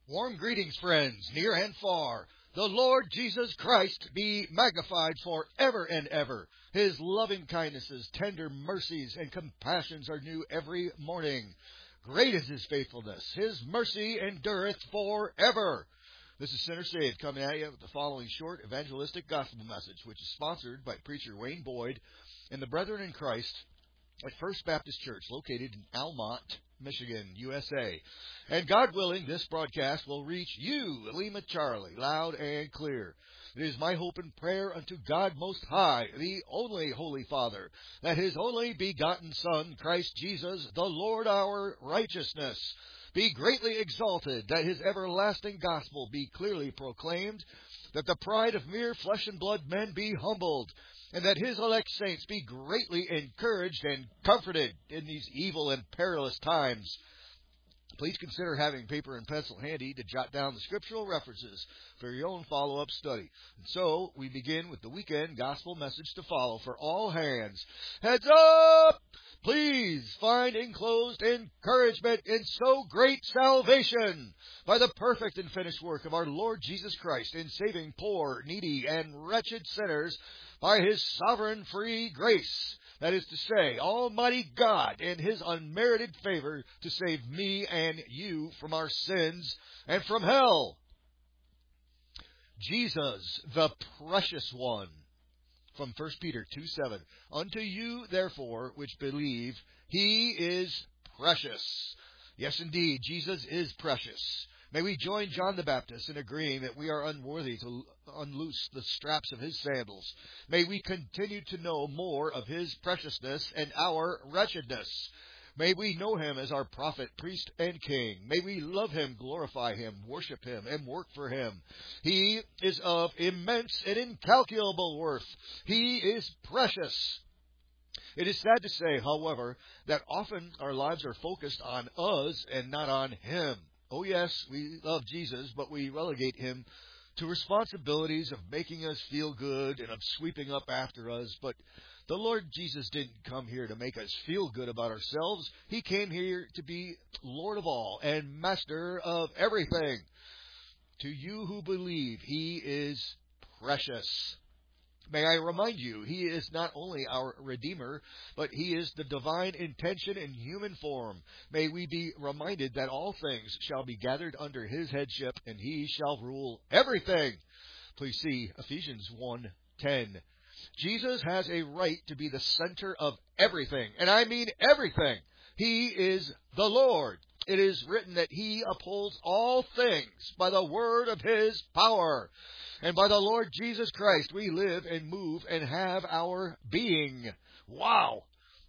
Warm greetings, friends, near and far. The Lord Jesus Christ be magnified forever and ever. His loving kindnesses, tender mercies, and compassions are new every morning. Great is His faithfulness. His mercy endureth forever. This is Sinner Saved coming at you with the following short evangelistic gospel message, which is sponsored by preacher Wayne Boyd and the Brethren in Christ at First Baptist Church, located in Almont, Michigan, USA. And God willing, this broadcast will reach you, Lima Charlie, loud and clear. It is my hope and prayer unto God Most High, the only Holy Father, that His only begotten Son, Christ Jesus, the Lord our righteousness, be greatly exalted, that His everlasting gospel be clearly proclaimed, that the pride of mere flesh and blood men be humbled, and that His elect saints be greatly encouraged and comforted in these evil and perilous times. Please consider having paper and pencil handy to jot down the scriptural references for your own follow-up study. And so, we begin with the weekend gospel message to follow for all hands. Heads up! Please find enclosed encouragement in so great salvation by the perfect and finished work of our Lord Jesus Christ in saving poor, needy, and wretched sinners by His sovereign free grace. That is to say, Almighty God in His unmerited favor to save me and you from our sins and from hell. Jesus, the precious one. From 1 Peter 2:7. Unto you, therefore, which believe, He is precious. Yes, indeed, Jesus is precious. May we join John the Baptist in agreeing that we are unworthy to unloose the straps of His sandals. May we continue to know more of His preciousness and our wretchedness. May we know Him as our prophet, priest, and king. May we love Him, glorify Him, worship Him, and work for Him. He is of immense and incalculable worth. He is precious. It is sad to say, however, that often our lives are focused on us and not on Him. Oh yes, we love Jesus, but we relegate Him to responsibilities of making us feel good and of sweeping up after us. But the Lord Jesus didn't come here to make us feel good about ourselves. He came here to be Lord of all and Master of everything. To you who believe, He is precious. May I remind you, He is not only our Redeemer, but He is the divine intention in human form. May we be reminded that all things shall be gathered under His headship, and He shall rule everything. Please see Ephesians 1:10. Jesus has a right to be the center of everything, and I mean everything. He is the Lord. It is written that He upholds all things by the word of His power. And by the Lord Jesus Christ we live and move and have our being. Wow!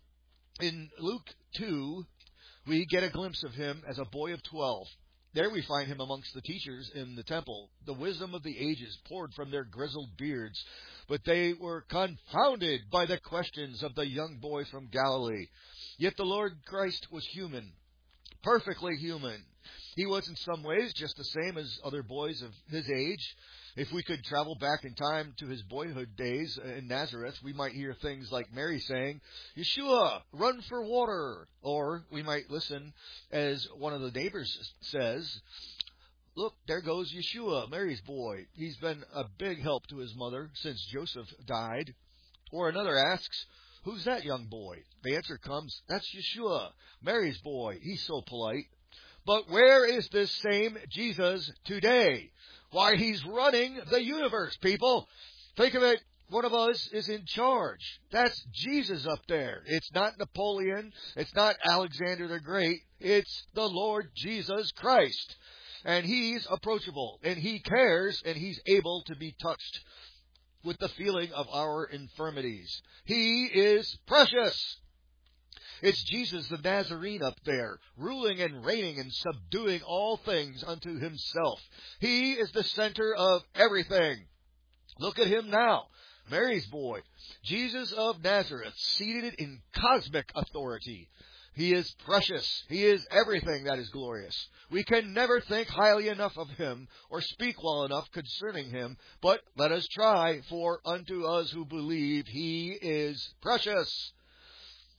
In Luke 2, we get a glimpse of Him as a boy of 12. There we find Him amongst the teachers in the temple. The wisdom of the ages poured from their grizzled beards, but they were confounded by the questions of the young boy from Galilee. Yet the Lord Christ was human, perfectly human. He was in some ways just the same as other boys of His age. If we could travel back in time to His boyhood days in Nazareth, we might hear things like Mary saying, "Yeshua, run for water." Or we might listen as one of the neighbors says, "Look, there goes Yeshua, Mary's boy. He's been a big help to his mother since Joseph died." Or another asks, "Who's that young boy?" The answer comes, "That's Yeshua, Mary's boy. He's so polite." But where is this same Jesus today? Why, He's running the universe, people. Think of it. One of us is in charge. That's Jesus up there. It's not Napoleon. It's not Alexander the Great. It's the Lord Jesus Christ. And He's approachable, and He cares, and He's able to be touched with the feeling of our infirmities. He is precious. It's Jesus the Nazarene up there, ruling and reigning and subduing all things unto Himself. He is the center of everything. Look at Him now, Mary's boy, Jesus of Nazareth, seated in cosmic authority. He is precious. He is everything that is glorious. We can never think highly enough of Him or speak well enough concerning Him, but let us try, for unto us who believe He is precious.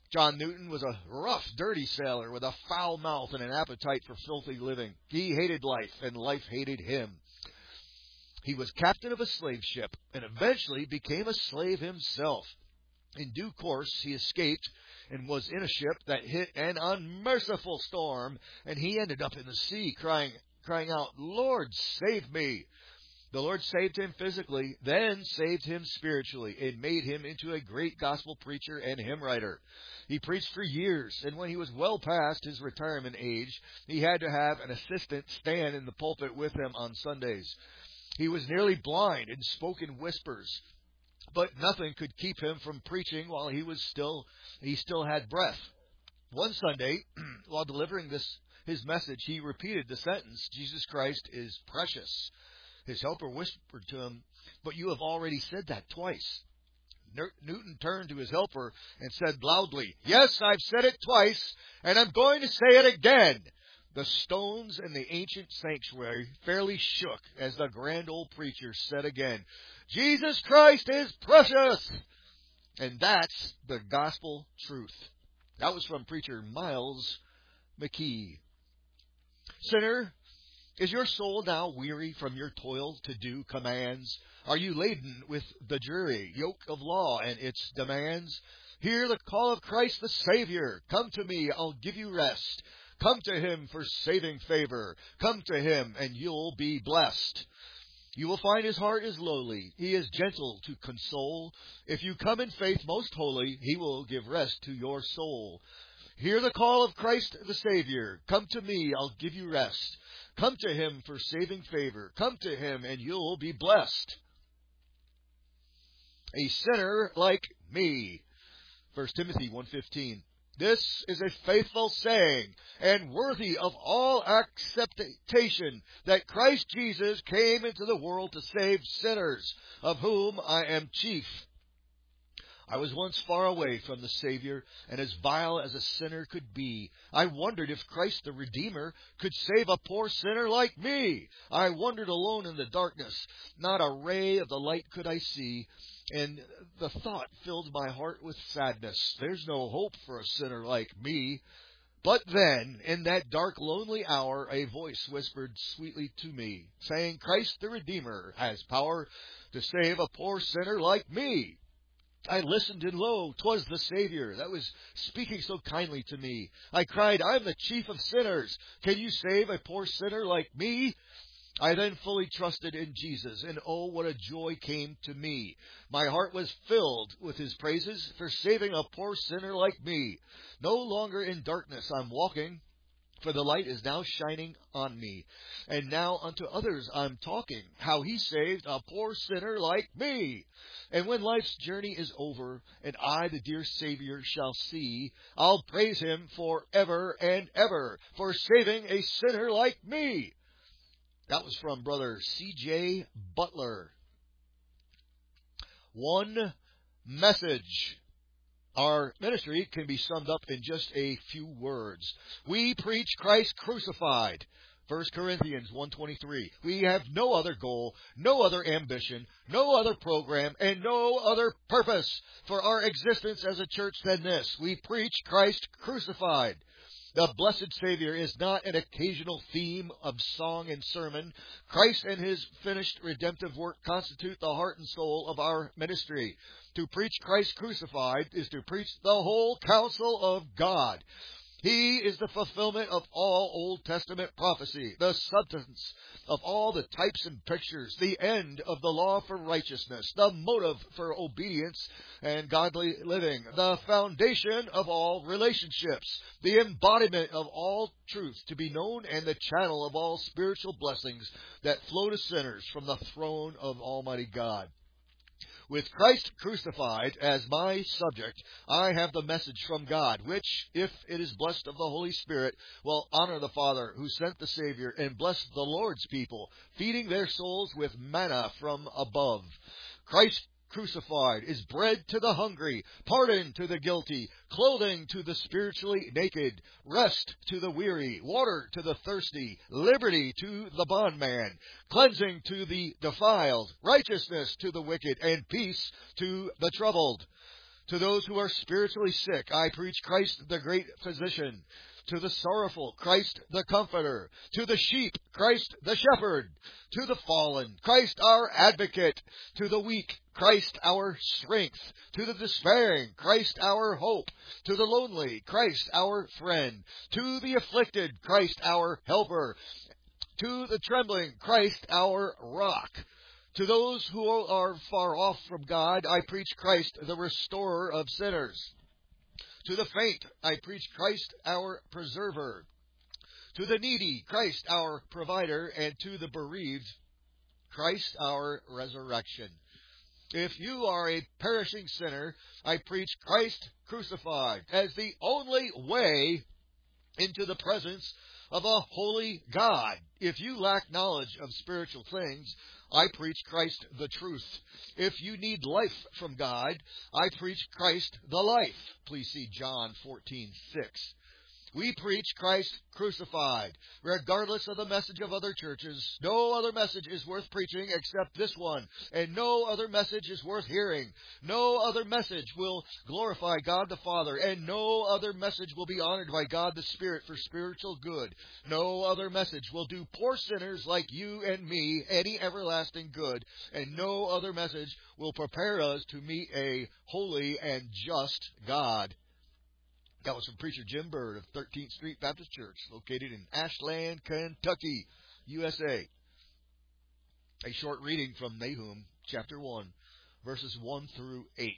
John Newton was a rough, dirty sailor with a foul mouth and an appetite for filthy living. He hated life, and life hated him. He was captain of a slave ship, and eventually became a slave himself. In due course, he escaped and was in a ship that hit an unmerciful storm, and he ended up in the sea, crying out, "Lord, save me!" The Lord saved him physically, then saved him spiritually, and made him into a great gospel preacher and hymn writer. He preached for years, and when he was well past his retirement age, he had to have an assistant stand in the pulpit with him on Sundays. He was nearly blind and spoke in whispers, but nothing could keep him from preaching while he still had breath. One Sunday, while delivering his message, he repeated the sentence, "Jesus Christ is precious." His helper whispered to him, "But you have already said that twice." Newton turned to his helper and said loudly, "Yes, I've said it twice, and I'm going to say it again." The stones in the ancient sanctuary fairly shook as the grand old preacher said again, "Jesus Christ is precious." And that's the gospel truth. That was from preacher Miles McKee. Sinner, is your soul now weary from your toil to do commands? Are you laden with the dreary yoke of law and its demands? Hear the call of Christ the Savior. Come to me, I'll give you rest. Come to Him for saving favor. Come to Him and you'll be blessed. You will find His heart is lowly. He is gentle to console. If you come in faith most holy, He will give rest to your soul. Hear the call of Christ the Savior. Come to me, I'll give you rest. Come to Him for saving favor. Come to Him and you'll be blessed. A sinner like me. 1 Timothy 1:15. This is a faithful saying and worthy of all acceptation that Christ Jesus came into the world to save sinners, of whom I am chief. I was once far away from the Savior, and as vile as a sinner could be. I wondered if Christ the Redeemer could save a poor sinner like me. I wandered alone in the darkness. Not a ray of the light could I see, and the thought filled my heart with sadness. There's no hope for a sinner like me. But then, in that dark, lonely hour, a voice whispered sweetly to me, saying, Christ the Redeemer has power to save a poor sinner like me. I listened, and lo, 'twas the Savior that was speaking so kindly to me. I cried, I'm the chief of sinners. Can you save a poor sinner like me? I then fully trusted in Jesus, and oh, what a joy came to me. My heart was filled with His praises for saving a poor sinner like me. No longer in darkness I'm walking, for the light is now shining on me. And now unto others I'm talking, how He saved a poor sinner like me. And when life's journey is over, and I the dear Savior shall see, I'll praise Him forever and ever for saving a sinner like me. That was from Brother C.J. Butler. One message. Our ministry can be summed up in just a few words. We preach Christ crucified. 1 Corinthians 1:23. We have no other goal, no other ambition, no other program, and no other purpose for our existence as a church than this. We preach Christ crucified. The blessed Savior is not an occasional theme of song and sermon. Christ and His finished redemptive work constitute the heart and soul of our ministry. To preach Christ crucified is to preach the whole counsel of God. He is the fulfillment of all Old Testament prophecy, the substance of all the types and pictures, the end of the law for righteousness, the motive for obedience and godly living, the foundation of all relationships, the embodiment of all truth to be known, and the channel of all spiritual blessings that flow to sinners from the throne of Almighty God. With Christ crucified as my subject, I have the message from God, which, if it is blessed of the Holy Spirit, will honor the Father who sent the Savior and bless the Lord's people, feeding their souls with manna from above. Christ crucified is bread to the hungry, pardon to the guilty, clothing to the spiritually naked, rest to the weary, water to the thirsty, liberty to the bondman, cleansing to the defiled, righteousness to the wicked, and peace to the troubled. To those who are spiritually sick, I preach Christ the great physician. To the sorrowful, Christ the comforter. To the sheep, Christ the shepherd. To the fallen, Christ our advocate. To the weak, Christ our strength. To the despairing, Christ our hope. To the lonely, Christ our friend. To the afflicted, Christ our helper. To the trembling, Christ our rock. To those who are far off from God, I preach Christ, the restorer of sinners. To the faint, I preach Christ, our preserver. To the needy, Christ, our provider. And to the bereaved, Christ, our resurrection. If you are a perishing sinner, I preach Christ crucified as the only way into the presence of a holy God. If you lack knowledge of spiritual things, I preach Christ the truth. If you need life from God, I preach Christ the life. Please see John 14:6. We preach Christ crucified, regardless of the message of other churches. No other message is worth preaching except this one, and no other message is worth hearing. No other message will glorify God the Father, and no other message will be honored by God the Spirit for spiritual good. No other message will do poor sinners like you and me any everlasting good, and no other message will prepare us to meet a holy and just God. That was from Preacher Jim Bird of 13th Street Baptist Church, located in Ashland, Kentucky, USA. A short reading from Nahum, chapter 1, verses 1 through 8.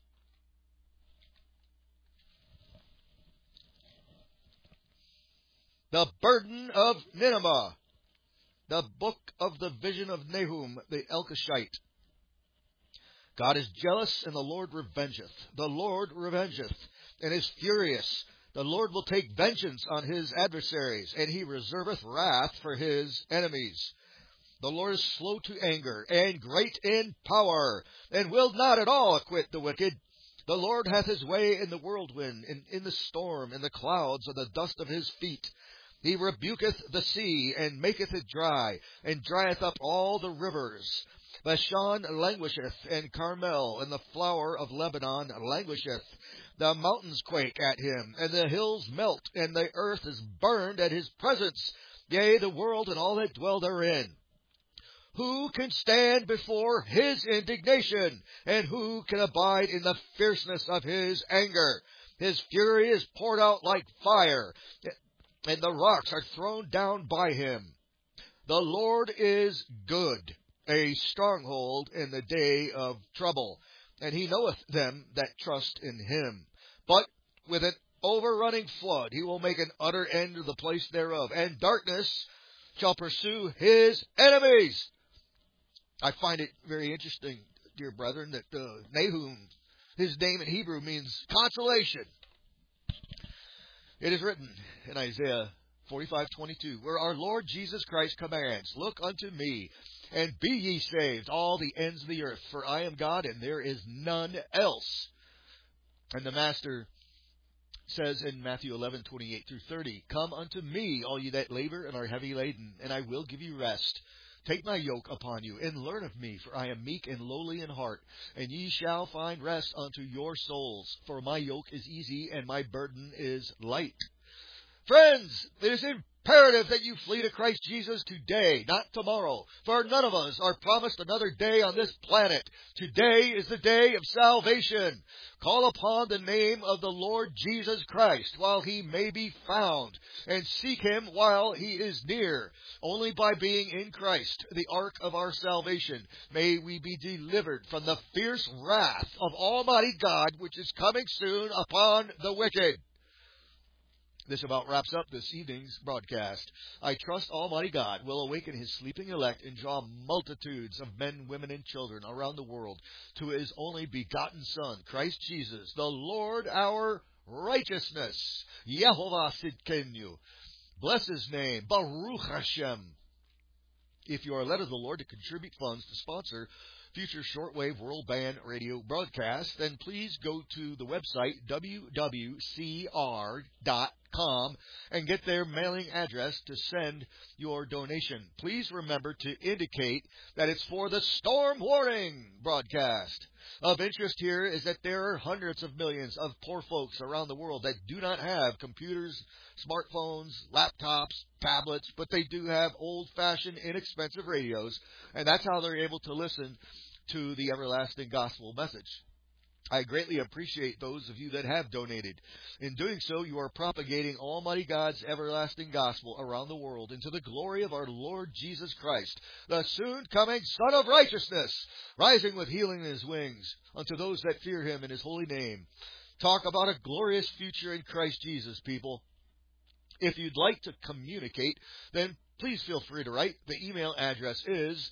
The burden of Nineveh. The book of the vision of Nahum, the Elkoshite. God is jealous, and the Lord revengeth. The Lord revengeth, and is furious. The Lord will take vengeance on his adversaries, and he reserveth wrath for his enemies. The Lord is slow to anger, and great in power, and will not at all acquit the wicked. The Lord hath his way in the whirlwind, and in the storm, and the clouds are the dust of his feet. He rebuketh the sea, and maketh it dry, and drieth up all the rivers. Bashan languisheth, and Carmel, and the flower of Lebanon languisheth. The mountains quake at him, and the hills melt, and the earth is burned at his presence, yea, the world and all that dwell therein. Who can stand before his indignation, and who can abide in the fierceness of his anger? His fury is poured out like fire, and the rocks are thrown down by him. The Lord is good, a stronghold in the day of trouble, and he knoweth them that trust in him. But with an overrunning flood he will make an utter end of the place thereof, and darkness shall pursue his enemies. I find it very interesting, dear brethren, that Nahum, his name in Hebrew means consolation. It is written in Isaiah 45:22, where our Lord Jesus Christ commands, Look unto me, and be ye saved, all the ends of the earth, for I am God, and there is none else. And the Master says in Matthew 11:28-30, Come unto me, all ye that labor and are heavy laden, and I will give you rest. Take my yoke upon you, and learn of me, for I am meek and lowly in heart, and ye shall find rest unto your souls. For my yoke is easy, and my burden is light. Friends, it is imperative that you flee to Christ Jesus today, not tomorrow, for none of us are promised another day on this planet. Today is the day of salvation. Call upon the name of the Lord Jesus Christ while he may be found, and seek him while he is near. Only by being in Christ, the ark of our salvation, may we be delivered from the fierce wrath of Almighty God, which is coming soon upon the wicked. This about wraps up this evening's broadcast. I trust Almighty God will awaken his sleeping elect and draw multitudes of men, women, and children around the world to his only begotten Son, Christ Jesus, the Lord our righteousness. Yehovah Sidkenu. Bless his name. Baruch Hashem. If you are led of the Lord to contribute funds to sponsor future shortwave world band radio broadcasts, then please go to the website wwcr.com shortwaveradio.com and get their mailing address to send your donation. Please remember to indicate that it's for the Storm Warning broadcast. Of interest here is that there are hundreds of millions of poor folks around the world that do not have computers, smartphones, laptops, tablets, but they do have old-fashioned, inexpensive radios, and that's how they're able to listen to the everlasting gospel message. I greatly appreciate those of you that have donated. In doing so, you are propagating Almighty God's everlasting gospel around the world into the glory of our Lord Jesus Christ, the soon-coming Son of Righteousness, rising with healing in His wings unto those that fear Him in His holy name. Talk about a glorious future in Christ Jesus, people. If you'd like to communicate, then please feel free to write. The email address is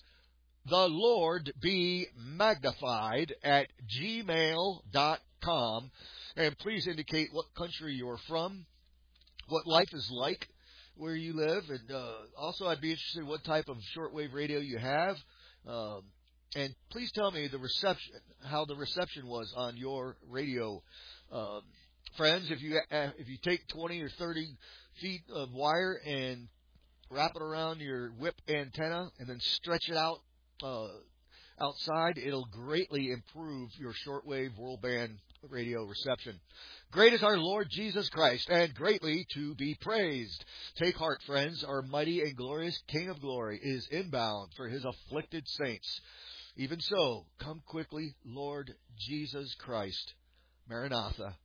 thelordbemagnified@gmail.com. And please indicate what country you're from, what life is like where you live, and also I'd be interested in what type of shortwave radio you have. And please tell me how the reception was on your radio. Friends, if you take 20 or 30 feet of wire and wrap it around your whip antenna and then stretch it out outside, it'll greatly improve your shortwave world band radio reception. Great is our Lord Jesus Christ, and greatly to be praised. Take heart, friends. Our mighty and glorious King of glory is inbound for His afflicted saints. Even so, come quickly, Lord Jesus Christ. Maranatha.